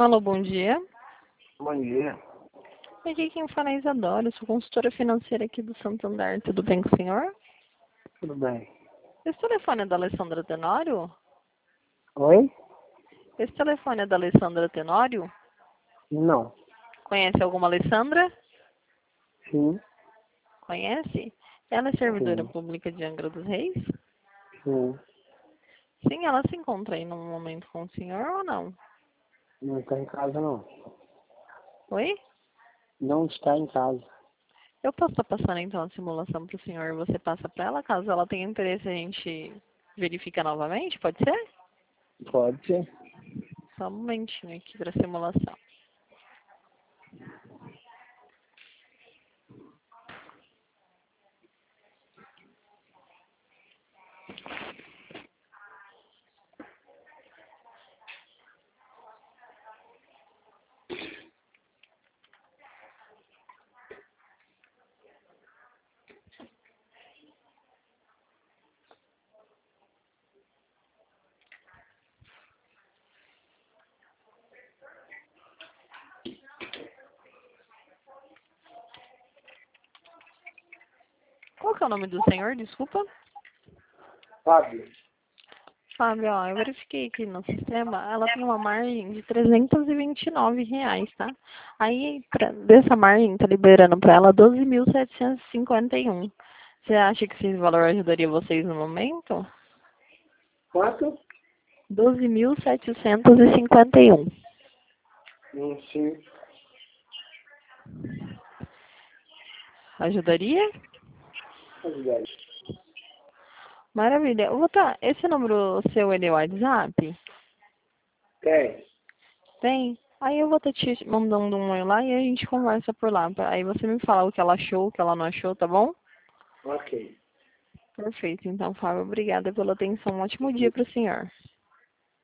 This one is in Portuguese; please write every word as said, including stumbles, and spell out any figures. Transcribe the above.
Alô, bom dia. Bom dia. Aqui quem fala é Isadora, eu sou consultora financeira aqui do Santander. Tudo bem com o senhor? Tudo bem. Esse telefone é da Alessandra Tenório? Oi? Esse telefone é da Alessandra Tenório? Não. Conhece alguma Alessandra? Sim. Conhece? Ela é servidora Sim. pública de Angra dos Reis? Sim. Sim, ela se encontra aí num momento com o senhor ou não? Não está em casa, não. Oi? Não está em casa. Eu posso estar passando então a simulação para o senhor e você passa para ela? Caso ela tenha interesse, a gente verifica novamente, pode ser? Pode ser. Só um momentinho aqui para a simulação. Qual que é o nome do senhor? Desculpa. Fábio. Fábio, ó, eu verifiquei aqui no sistema, ela tem uma margem de trezentos e vinte e nove reais, tá? Aí, pra, dessa margem, tá liberando para ela doze mil setecentos e cinquenta e um. Você acha que esse valor ajudaria vocês no momento? Quanto? doze mil setecentos e cinquenta e um. Hum, sim. Ajudaria? Obrigado. Maravilha. Eu vou tá, esse número seu, ele é o WhatsApp? Tem. Tem? Aí eu vou estar te mandando um oi lá e a gente conversa por lá. Aí você me fala o que ela achou, o que ela não achou, tá bom? Ok. Perfeito. Então, Fábio, obrigada pela atenção. Um ótimo dia para o senhor.